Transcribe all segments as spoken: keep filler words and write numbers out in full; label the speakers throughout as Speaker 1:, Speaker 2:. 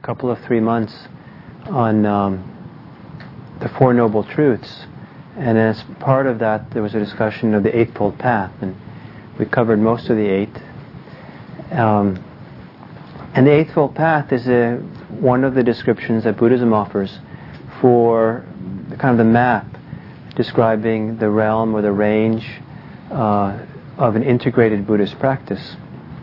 Speaker 1: couple of three months on um, the Four Noble Truths, and as part of that there was a discussion of the Eightfold Path, and we covered most of the eight. Um, and the Eightfold Path is a, one of the descriptions that Buddhism offers for the kind of the map describing the realm or the range uh, of an integrated Buddhist practice.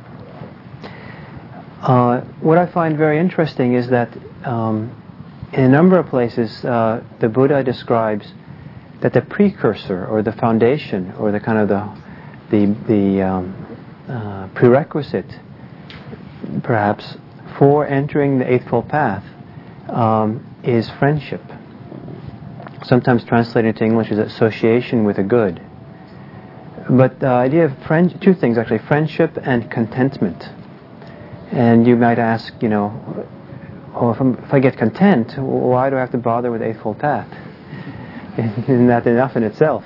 Speaker 1: Uh, what I find very interesting is that um, in a number of places uh, the Buddha describes that the precursor or the foundation or the kind of the the, the um, uh, prerequisite perhaps for entering the Eightfold Path um, is friendship. Sometimes translated into English as association with the good. But the idea of friend, two things actually, friendship and contentment. And you might ask, you know, oh, if, I'm, if I get content, why do I have to bother with the Eightfold Path? Isn't that enough in itself?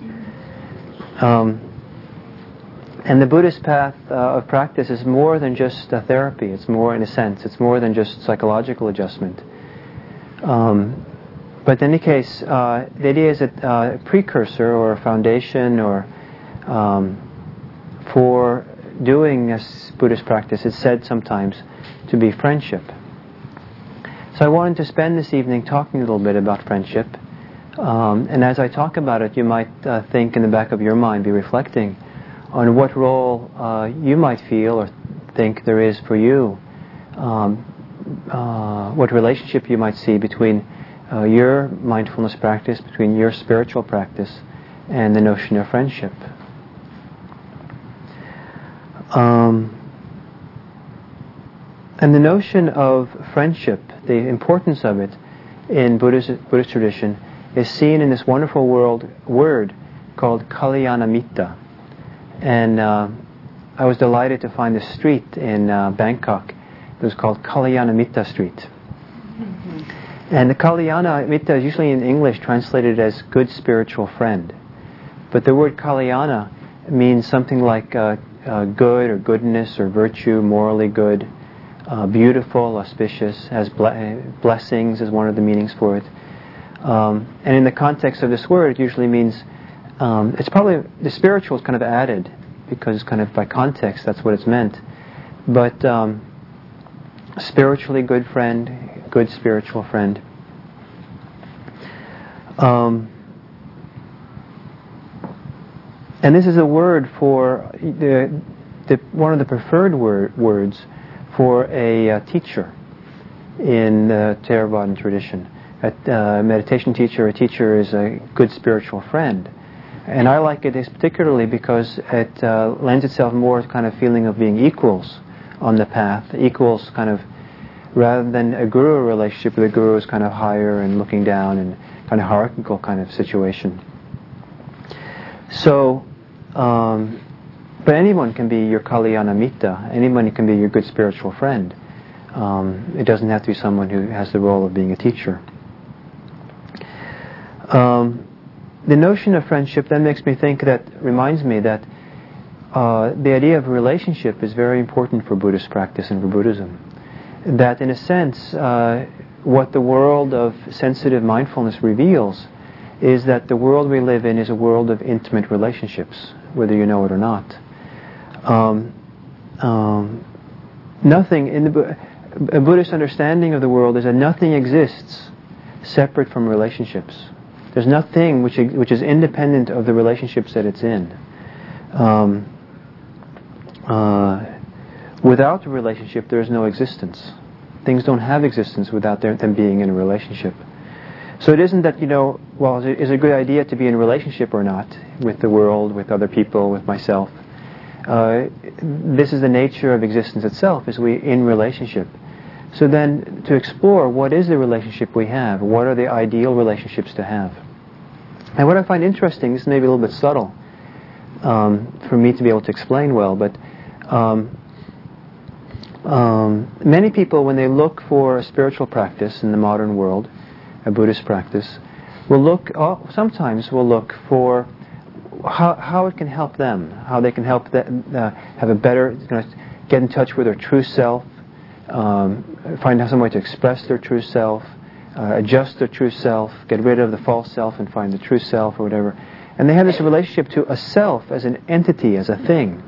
Speaker 1: Um, and the Buddhist path uh, of practice is more than just a therapy. It's more, in a sense, it's more than just psychological adjustment. Um, but in any case, uh, the idea is that uh, a precursor or a foundation or um, for doing this Buddhist practice is said sometimes to be friendship. So I wanted to spend this evening talking a little bit about friendship. Um, and as I talk about it, you might uh, think in the back of your mind, be reflecting on what role uh, you might feel or think there is for you, um, uh, what relationship you might see between uh, your mindfulness practice, between your spiritual practice, and the notion of friendship. Um, and the notion of friendship, the importance of it in Buddhist, Buddhist tradition, is seen in this wonderful world, word called Kalyanamitta. And uh, I was delighted to find a street in uh, Bangkok. It was called Kalyanamitta Street. Mm-hmm. And the Kalyanamitta is usually in English translated as good spiritual friend. But the word Kalyana means something like uh, uh, good or goodness or virtue, morally good, uh, beautiful, auspicious, has ble- blessings is one of the meanings for it. Um, and in the context of this word, it usually means, um, it's probably, the spiritual is kind of added, because kind of by context, that's what it's meant. But um, spiritually good friend, good spiritual friend. Um, and this is a word for, the, the one of the preferred word, words for a uh, teacher in the Theravadan tradition. A uh, meditation teacher, a teacher is a good spiritual friend. And I like it particularly because it uh, lends itself more to kind of feeling of being equals on the path. Equals kind of, rather than a guru relationship where the guru is kind of higher and looking down and kind of hierarchical kind of situation. So, um, but anyone can be your Kalyanamitta. Anyone can be your good spiritual friend. Um, it doesn't have to be someone who has the role of being a teacher. Um, the notion of friendship then makes me think that, reminds me that uh, the idea of relationship is very important for Buddhist practice and for Buddhism. That in a sense, uh, what the world of sensitive mindfulness reveals is that the world we live in is a world of intimate relationships, whether you know it or not. Um, um, nothing, in the a Buddhist understanding of the world is that nothing exists separate from relationships. There's nothing which which is independent of the relationships that it's in. Um, uh, without a relationship, there is no existence. Things don't have existence without their, them being in a relationship. So it isn't that, you know, well, is it, is it a good idea to be in a relationship or not with the world, with other people, with myself? Uh, this is the nature of existence itself, is we in relationship. So then, to explore what is the relationship we have, what are the ideal relationships to have. And what I find interesting, this may be a little bit subtle um, for me to be able to explain well, but um, um, many people, when they look for a spiritual practice in the modern world, a Buddhist practice, will look, oh, sometimes will look for how how it can help them, how they can help them uh, have a better, you know, get in touch with their true self, um, find some way to express their true self, uh, adjust their true self, get rid of the false self and find the true self or whatever. And they have this relationship to a self as an entity, as a thing.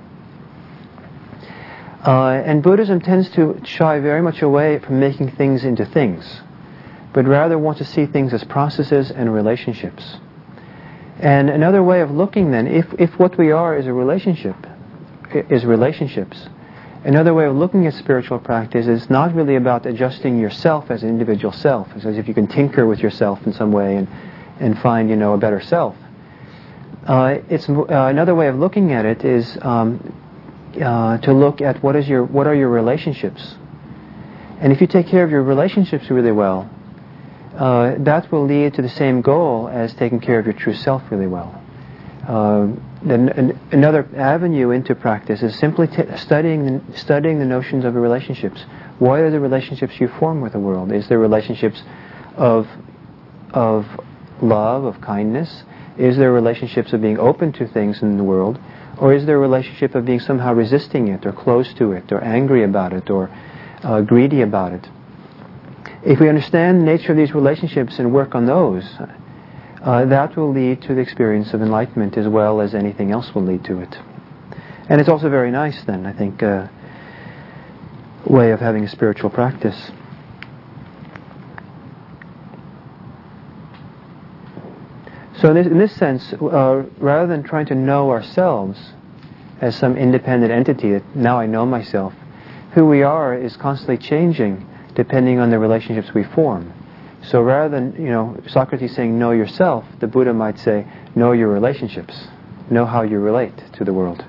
Speaker 1: Uh, and Buddhism tends to shy very much away from making things into things, but rather want to see things as processes and relationships. And another way of looking then, if, if what we are is a relationship, is relationships, another way of looking at spiritual practice is not really about adjusting yourself as an individual self. It's as if you can tinker with yourself in some way and, and find, you know, a better self. Uh, it's uh, another way of looking at it is um, uh, to look at what is your what are your relationships, and if you take care of your relationships really well, uh, that will lead to the same goal as taking care of your true self really well. Uh, then an, another avenue into practice is simply t- studying the, studying the notions of the relationships. What are the relationships you form with the world? Is there relationships of of love, of kindness? Is there relationships of being open to things in the world? Or is there a relationship of being somehow resisting it, or close to it, or angry about it, or uh, greedy about it? If we understand the nature of these relationships and work on those, uh, that will lead to the experience of enlightenment as well as anything else will lead to it. And it's also very nice then, I think, uh, way of having a spiritual practice. So in this, in this sense, uh, rather than trying to know ourselves as some independent entity, that now I know myself, who we are is constantly changing depending on the relationships we form. So rather than, you know, Socrates saying know yourself, the Buddha might say know your relationships, know how you relate to the world.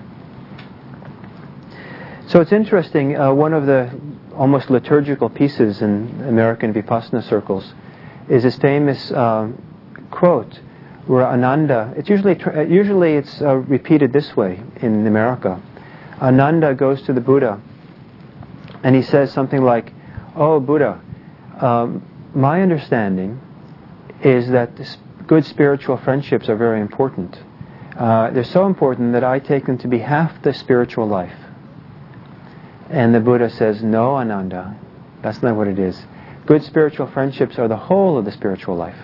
Speaker 1: So it's interesting, uh, one of the almost liturgical pieces in American Vipassana circles is this famous um, quote where Ananda, it's usually tr- usually it's uh, repeated this way in America. Ananda goes to the Buddha and he says something like, "Oh Buddha, um, my understanding is that this good spiritual friendships are very important. Uh, they're so important that I take them to be half the spiritual life." And the Buddha says, "No, Ananda, that's not what it is. Good spiritual friendships are the whole of the spiritual life."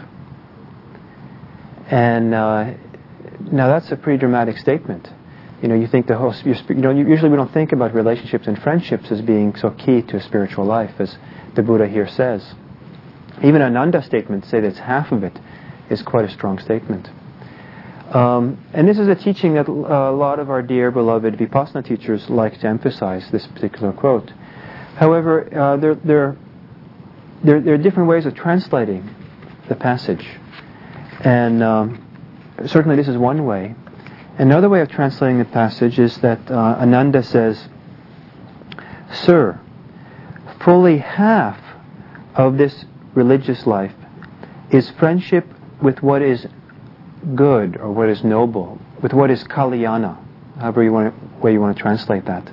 Speaker 1: And uh, now that's a pretty dramatic statement. You know, you think the whole, you know, usually we don't think about relationships and friendships as being so key to a spiritual life as the Buddha here says. Even Ananda's statement, say that it's half of it, is quite a strong statement. Um, and this is a teaching that uh, a lot of our dear beloved Vipassana teachers like to emphasize, this particular quote. However, uh, there, there, there, there are different ways of translating the passage. And um, certainly this is one way. Another way of translating the passage is that uh, Ananda says, "Sir, fully half of this religious life is friendship with what is good or what is noble, with what is kalyana," however you want to, way you want to translate that.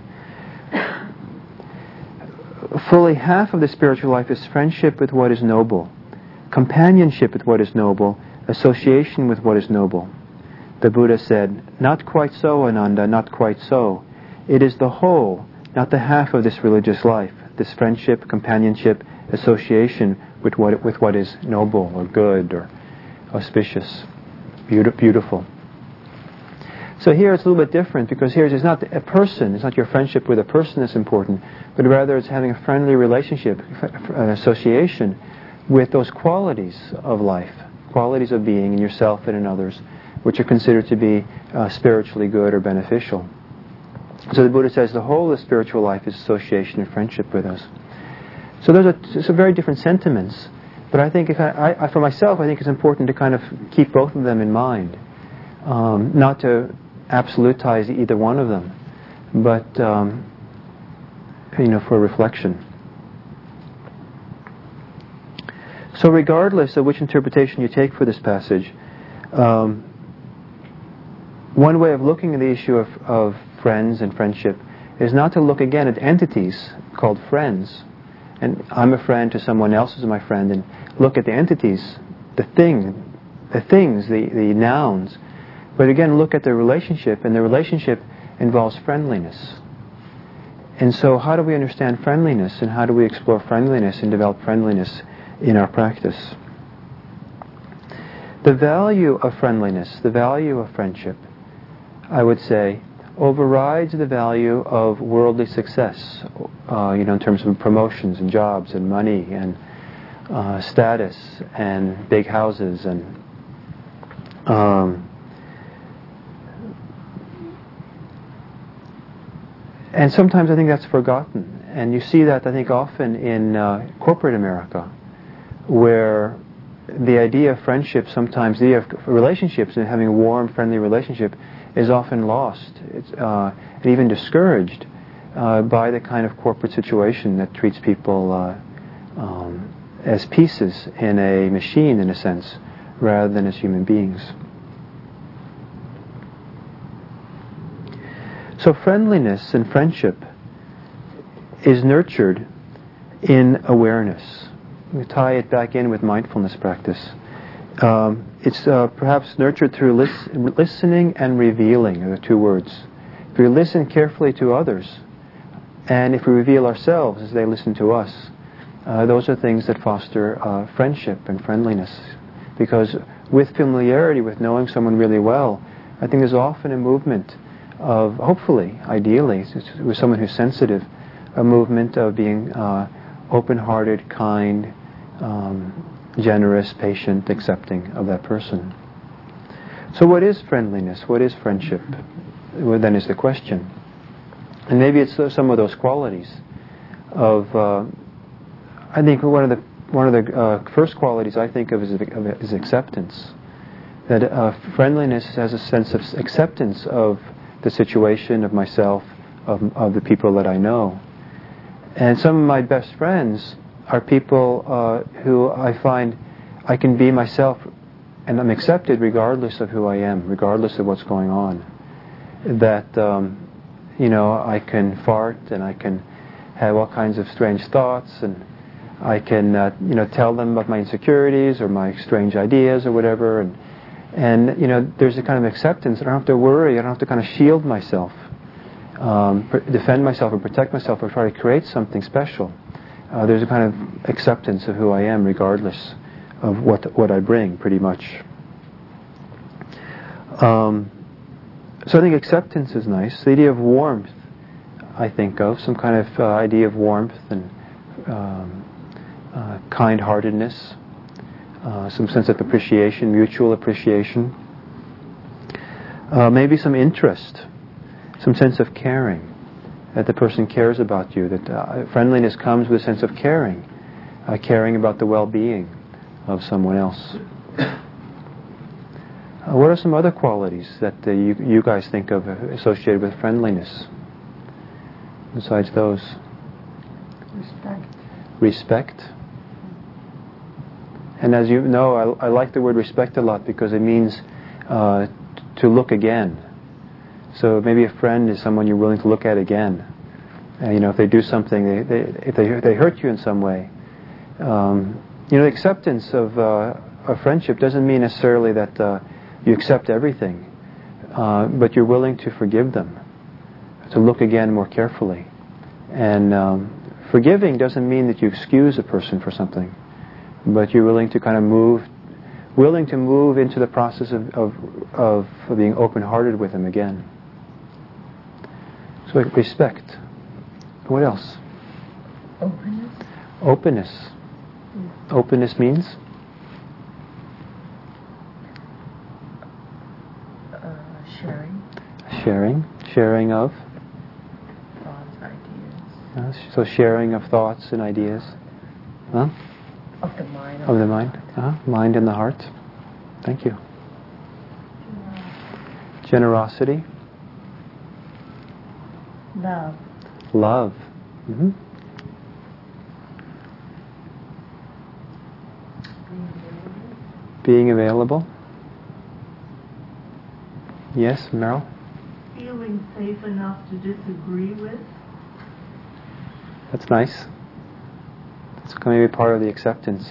Speaker 1: Fully half of the spiritual life is friendship with what is noble, companionship with what is noble, association with what is noble. The Buddha said, "Not quite so, Ananda, not quite so. It is the whole, not the half of this religious life, this friendship, companionship, association with what with what is noble or good or auspicious, beauti- beautiful." So here it's a little bit different, because here it's not a person, it's not your friendship with a person that's important, but rather it's having a friendly relationship, an association with those qualities of life, qualities of being in yourself and in others, which are considered to be uh, spiritually good or beneficial. So the Buddha says the whole of the spiritual life is association and friendship with us. So those are t- some very different sentiments, but I think if I, I, for myself, I think it's important to kind of keep both of them in mind, um, not to absolutize either one of them, but um, you know, for reflection. So regardless of which interpretation you take for this passage, um, one way of looking at the issue of, of friends and friendship is not to look again at entities called friends, and I'm a friend to someone else who's my friend, and look at the entities, the thing, the things, the, the nouns, but again look at the relationship, and the relationship involves friendliness. And so how do we understand friendliness, and how do we explore friendliness and develop friendliness in our practice? The value of friendliness, the value of friendship, I would say, overrides the value of worldly success, uh, you know, in terms of promotions and jobs and money and uh, status and big houses and um, and sometimes I think that's forgotten. And you see that, I think, often in uh, corporate America, where the idea of friendship, sometimes the idea of relationships and having a warm, friendly relationship is often lost. It's, uh, and even discouraged uh, by the kind of corporate situation that treats people uh, um, as pieces in a machine, in a sense, rather than as human beings. So friendliness and friendship is nurtured in awareness. We tie it back in with mindfulness practice. Um, it's uh, perhaps nurtured through lis- listening and revealing, are the two words. If we listen carefully to others, and if we reveal ourselves as they listen to us, uh, those are things that foster uh, friendship and friendliness. Because with familiarity, with knowing someone really well, I think there's often a movement of, hopefully, ideally, with someone who's sensitive, a movement of being uh, open-hearted, kind, um, generous, patient, accepting of that person. So what is friendliness? What is friendship? Well, then is the question. And maybe it's some of those qualities of, uh, I think one of the one of the uh, first qualities I think of is, is acceptance. That uh, friendliness has a sense of acceptance of the situation, of myself, of, of the people that I know. And some of my best friends are people uh, who I find I can be myself and I'm accepted regardless of who I am, regardless of what's going on. That, um, you know, I can fart and I can have all kinds of strange thoughts, and I can, uh, you know, tell them about my insecurities or my strange ideas or whatever. And, and you know, there's a kind of acceptance. I don't have to worry. I don't have to kind of shield myself, um, pr- defend myself or protect myself or try to create something special. Uh, there's a kind of acceptance of who I am regardless of what what I bring, pretty much. Um, so I think acceptance is nice. The idea of warmth, I think of, some kind of uh, idea of warmth and um, uh, kind-heartedness, uh, some sense of appreciation, mutual appreciation. Uh, maybe some interest, some sense of caring, that the person cares about you, that uh, friendliness comes with a sense of caring, uh, caring about the well-being of someone else. Uh, what are some other qualities that uh, you, you guys think of associated with friendliness, besides those?
Speaker 2: Respect.
Speaker 1: Respect. And as you know, I, I like the word respect a lot because it means uh, t- to look again. So maybe a friend is someone you're willing to look at again. And, you know, if they do something, they, they, if they if they hurt you in some way, um, you know, acceptance of uh, a friendship doesn't mean necessarily that uh, you accept everything, uh, but you're willing to forgive them, to look again more carefully. And um, forgiving doesn't mean that you excuse a person for something, but you're willing to kind of move, willing to move into the process of of, of being open-hearted with them again. So respect. What else?
Speaker 2: Openness.
Speaker 1: Openness.
Speaker 2: Mm.
Speaker 1: Openness means?
Speaker 2: Uh, sharing.
Speaker 1: Sharing. Sharing of?
Speaker 2: Thoughts, ideas.
Speaker 1: Uh, so sharing of thoughts and ideas. Huh?
Speaker 2: Of the mind.
Speaker 1: Of the mind. Uh-huh. Mind and the heart. Thank you. Generosity.
Speaker 2: Love.
Speaker 1: Love. Mm-hmm. Being available. Yes, Meryl?
Speaker 3: Feeling safe enough to disagree with.
Speaker 1: That's nice. That's going to be part of the acceptance.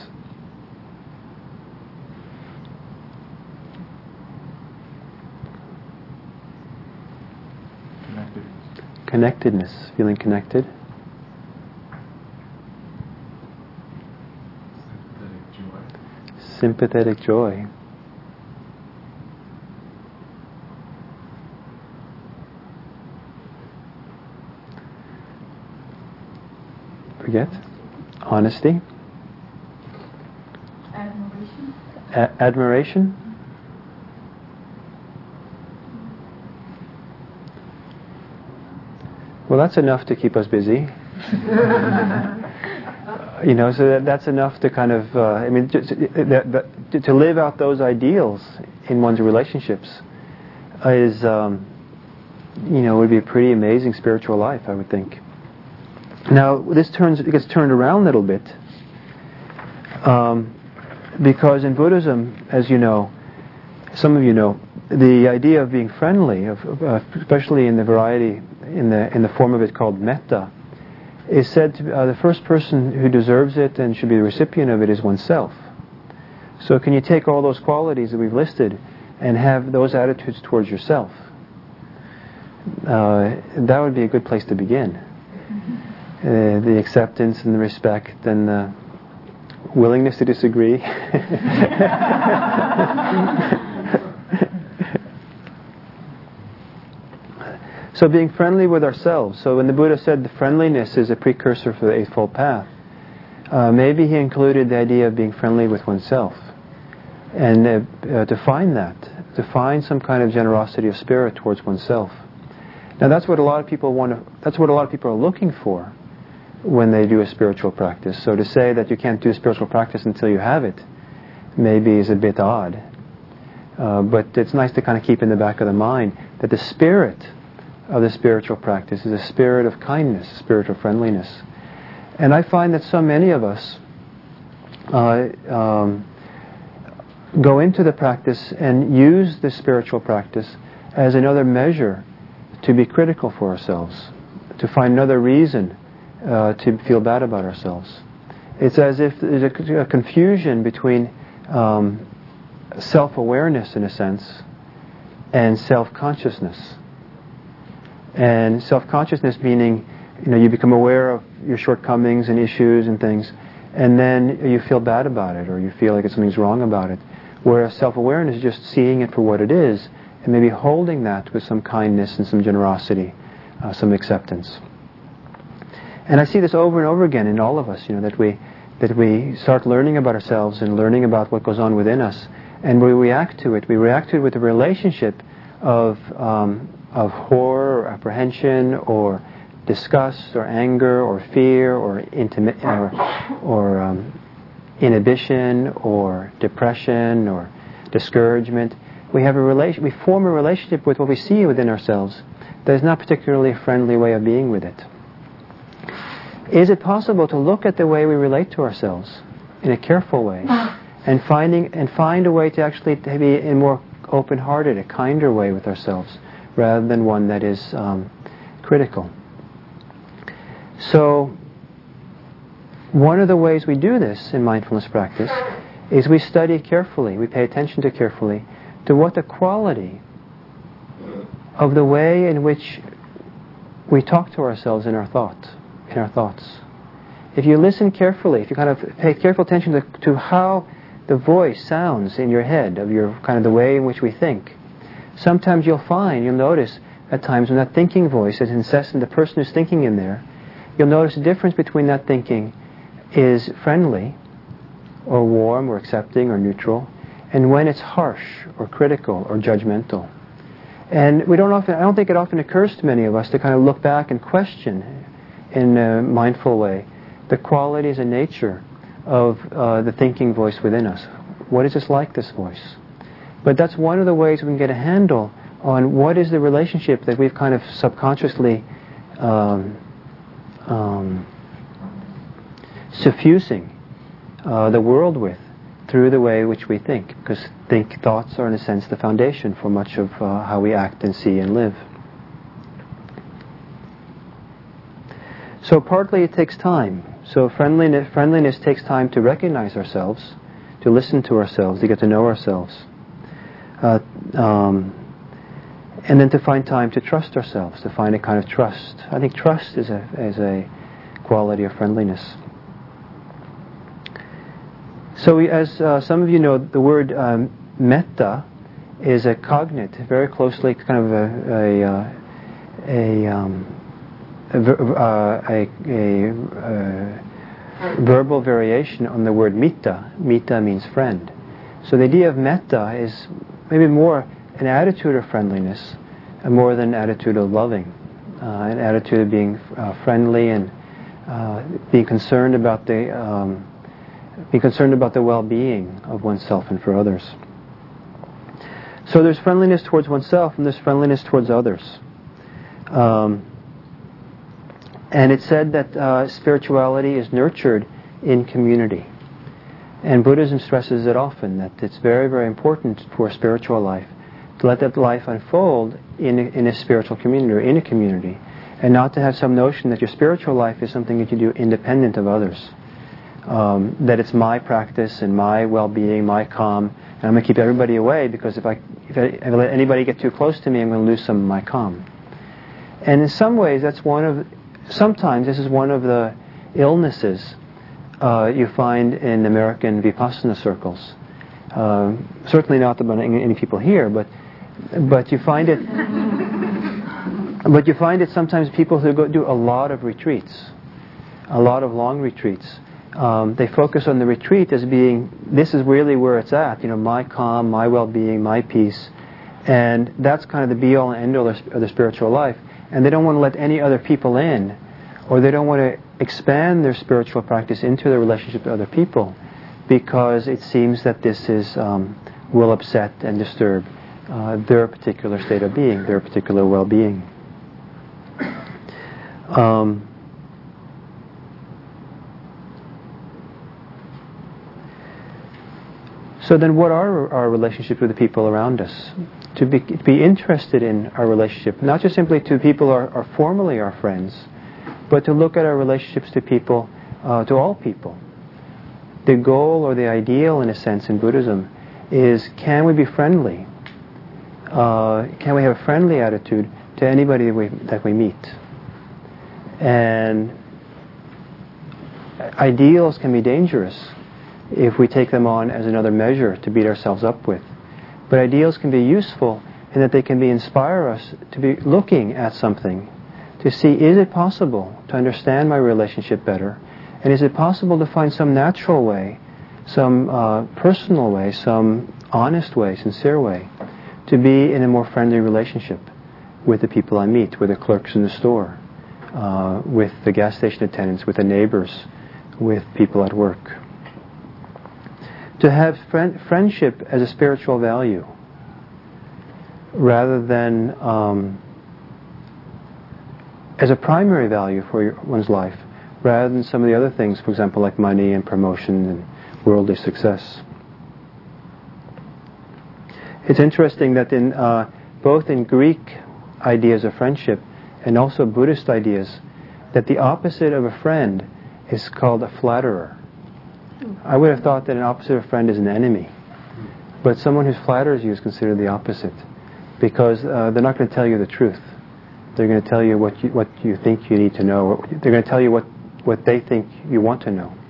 Speaker 4: Connectedness.
Speaker 1: Connectedness, feeling connected. Sympathetic joy. Sympathetic joy. Forget? Honesty.
Speaker 3: Admiration.
Speaker 1: A- admiration. Well, that's enough to keep us busy. You know, so that, that's enough to kind of, uh, I mean, just, that, that, to live out those ideals in one's relationships is, um, you know, would be a pretty amazing spiritual life, I would think. Now, this turns, it gets turned around a little bit, um, because in Buddhism, as you know, some of you know, the idea of being friendly, of, uh, especially in the variety, in the in the form of it called metta, is said to be, uh, the first person who deserves it and should be the recipient of it is oneself. So can you take all those qualities that we've listed and have those attitudes towards yourself? Uh, that would be a good place to begin. Uh, the acceptance and the respect and the willingness to disagree. So being friendly with ourselves. So when the Buddha said the friendliness is a precursor for the Eightfold Path, uh, maybe he included the idea of being friendly with oneself. And uh, uh, to find that, to find some kind of generosity of spirit towards oneself. Now that's what a lot of people want to, that's what a lot of people are looking for when they do a spiritual practice. So to say that you can't do a spiritual practice until you have it, maybe is a bit odd. Uh, but it's nice to kind of keep in the back of the mind that the spirit of the spiritual practice is a spirit of kindness, a spirit of friendliness. And I find that so many of us uh, um, go into the practice and use the spiritual practice as another measure to be critical for ourselves, to find another reason uh, to feel bad about ourselves. It's as if there's a, a confusion between um, self-awareness, in a sense, and self-consciousness. And self-consciousness meaning, you know, you become aware of your shortcomings and issues and things, and then you feel bad about it, or you feel like something's wrong about it. Whereas self-awareness is just seeing it for what it is, and maybe holding that with some kindness and some generosity, uh, some acceptance. And I see this over and over again in all of us, you know, that we that we start learning about ourselves and learning about what goes on within us, and we react to it. We react to it with a relationship of um, of horror or apprehension or disgust or anger or fear or intimi- or, or um, inhibition or depression or discouragement. We have a relation. We form a relationship with what we see within ourselves that is not particularly a friendly way of being with it. Is it possible to look at the way we relate to ourselves in a careful way and finding and find a way to actually to be a more open-hearted, a kinder way with ourselves, rather than one that is um, critical? So, one of the ways we do this in mindfulness practice is we study carefully, we pay attention to carefully, to what the quality of the way in which we talk to ourselves in our thought, in our thoughts. If you listen carefully, if you kind of pay careful attention to, to how the voice sounds in your head, of your kind of the way in which we think, sometimes you'll find, you'll notice at times when that thinking voice is incessant, the person who's thinking in there, you'll notice the difference between that thinking is friendly or warm or accepting or neutral, and when it's harsh or critical or judgmental. And we don't often, I don't think it often occurs to many of us to kind of look back and question in a mindful way the qualities and nature of uh, the thinking voice within us. What is this like, this voice? But that's one of the ways we can get a handle on what is the relationship that we've kind of subconsciously um, um, suffusing uh, the world with through the way in which we think. Because think thoughts are in a sense the foundation for much of uh, how we act and see and live. So partly it takes time. So friendliness, friendliness takes time to recognize ourselves, to listen to ourselves, to get to know ourselves. Uh, um, And then to find time to trust ourselves, to find a kind of trust. I think trust is a, is a quality of friendliness. So we, as uh, some of you know, the word um, metta is a cognate, very closely kind of a a, uh, a, um, a, uh, a, a, a verbal variation on the word metta. Metta means friend. So the idea of metta is maybe more an attitude of friendliness, uh, more than an attitude of loving, uh, an attitude of being uh, friendly and uh, being concerned about the um, being concerned about the well-being of oneself and for others. So there's friendliness towards oneself and there's friendliness towards others. Um, and it's said that uh, spirituality is nurtured in community. And Buddhism stresses it often, that it's very, very important for spiritual life to let that life unfold in a, in a spiritual community or in a community, and not to have some notion that your spiritual life is something that you do independent of others. Um, that it's my practice and my well-being, my calm, and I'm going to keep everybody away because if I, if I, if I let anybody get too close to me, I'm going to lose some of my calm. And in some ways, that's one of, sometimes this is one of the illnesses uh, you find in American Vipassana circles. Uh, certainly not among any people here, but but you find it. But you find it sometimes people who go do a lot of retreats, a lot of long retreats. Um, they focus on the retreat as being, this is really where it's at, you know, my calm, my well-being, my peace, and that's kind of the be-all and end-all of the spiritual life. And they don't want to let any other people in, or they don't want to expand their spiritual practice into their relationship with other people, because it seems that this is um, will upset and disturb uh, their particular state of being, their particular well-being. Um, So then what are our relationships with the people around us? To be, to be interested in our relationship, not just simply to people who are, are formally our friends, but to look at our relationships to people, uh, to all people. The goal or the ideal, in a sense, in Buddhism is, can we be friendly? Uh, can we have a friendly attitude to anybody that we, that we meet? And ideals can be dangerous if we take them on as another measure to beat ourselves up with. But ideals can be useful in that they can be inspire us to be looking at something, to see, is it possible to understand my relationship better? And is it possible to find some natural way, some uh, personal way, some honest way, sincere way, to be in a more friendly relationship with the people I meet, with the clerks in the store, uh, with the gas station attendants, with the neighbors, with people at work. To have friend, friendship as a spiritual value, rather than um, as a primary value for your, one's life, rather than some of the other things, for example, like money and promotion and worldly success. It's interesting that in uh, both in Greek ideas of friendship and also Buddhist ideas, that the opposite of a friend is called a flatterer. I would have thought that an opposite of a friend is an enemy. But someone who flatters you is considered the opposite. Because uh, they're not going to tell you the truth. They're going to tell you what you, what you think you need to know. They're going to tell you what, what they think you want to know.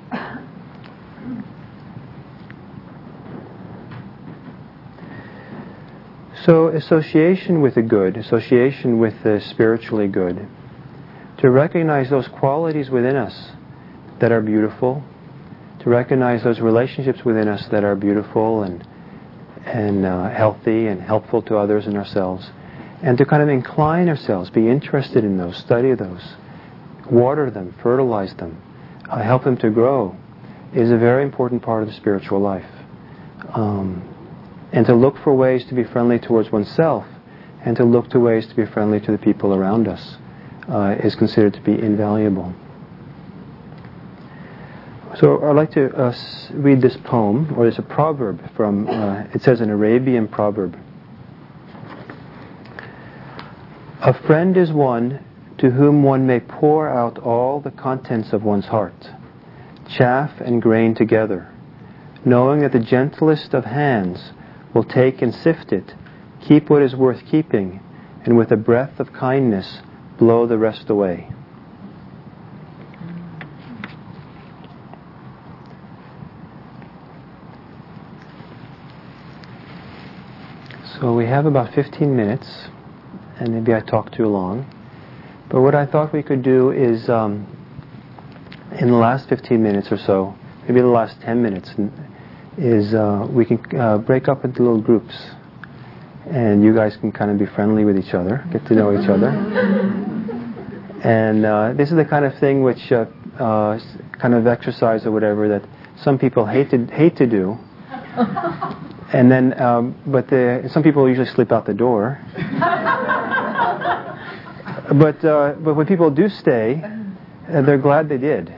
Speaker 1: So association with the good, association with the spiritually good, to recognize those qualities within us that are beautiful, to recognize those relationships within us that are beautiful and and uh, healthy and helpful to others and ourselves, and to kind of incline ourselves, be interested in those, study those, water them, fertilize them, uh, help them to grow, is a very important part of the spiritual life. Um, and to look for ways to be friendly towards oneself, and to look to ways to be friendly to the people around us, uh, is considered to be invaluable. So I'd like to uh, read this poem, or it's a proverb from, uh, it says an Arabian proverb. A friend is one to whom one may pour out all the contents of one's heart, chaff and grain together, knowing that the gentlest of hands will take and sift it Keep what is worth keeping, and with a breath of kindness, blow the rest away. So we have about fifteen minutes, and maybe I talked too long. But what I thought we could do is, um, in the last fifteen minutes or so, maybe the last ten minutes, is uh, we can uh, break up into little groups. And you guys can kind of be friendly with each other, get to know each other. And uh, this is the kind of thing which, uh, uh, kind of exercise or whatever, that some people hate to, hate to do. And then, um, but the, some people usually slip out the door. but uh, but when people do stay, uh, they're glad they did.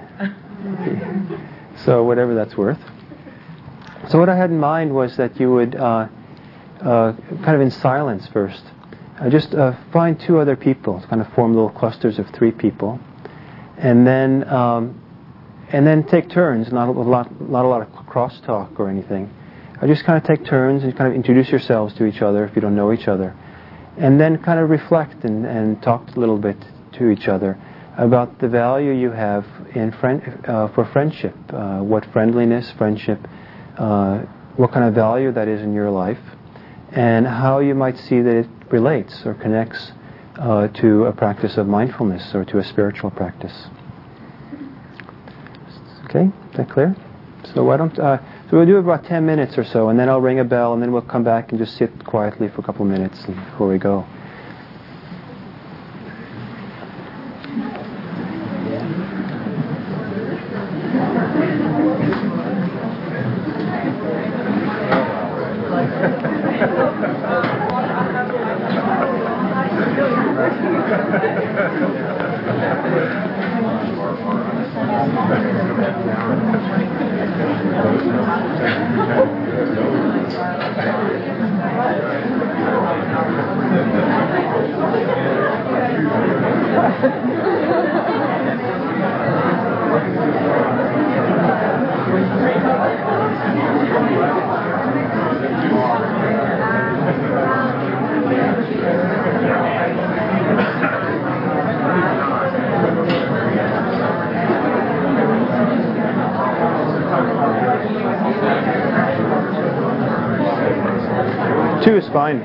Speaker 1: So whatever that's worth. So what I had in mind was that you would, uh, uh, kind of in silence first, uh, just uh, find two other people, kind of form little clusters of three people, and then um, and then take turns, not a lot, not a lot of crosstalk or anything. Uh, just kind of take turns and kind of introduce yourselves to each other if you don't know each other, and then kind of reflect and, and talk a little bit to each other about the value you have in friend uh, for friendship, uh, what friendliness, friendship, uh, what kind of value that is in your life, and how you might see that it relates or connects uh, to a practice of mindfulness or to a spiritual practice. Okay, is that clear? So why don't uh, so we'll do about ten minutes or so, and then I'll ring a bell, and then we'll come back and just sit quietly for a couple of minutes before we go. Two is fine.